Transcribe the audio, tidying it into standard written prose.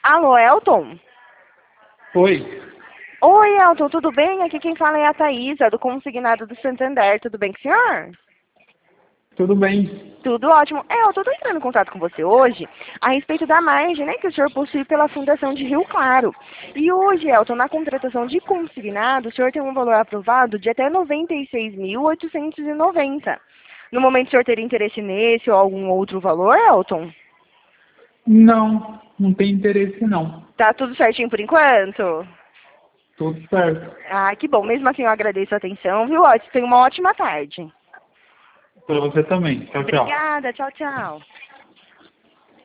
Alô, Elton? Oi, Oi, Elton, tudo bem? Aqui quem fala é a Thaísa, do Consignado do Santander. Tudo bem com o senhor? tudo bem? Tudo ótimo. Elton, eu estou entrando em contato com você hoje a respeito da margem, né, que o senhor possui pela Fundação de Rio Claro. E hoje, Elton, na contratação de consignado, o senhor tem um valor aprovado de até 96.890. No momento, o senhor teria interesse nesse ou algum outro valor, Elton? Não, não tem interesse não. Tá tudo certinho por enquanto? Tudo certo. Ah, que bom. Mesmo assim, eu agradeço a atenção, viu? Ó, tenha uma ótima tarde. Para você também. Tchau, tchau. Obrigada. Tchau, tchau.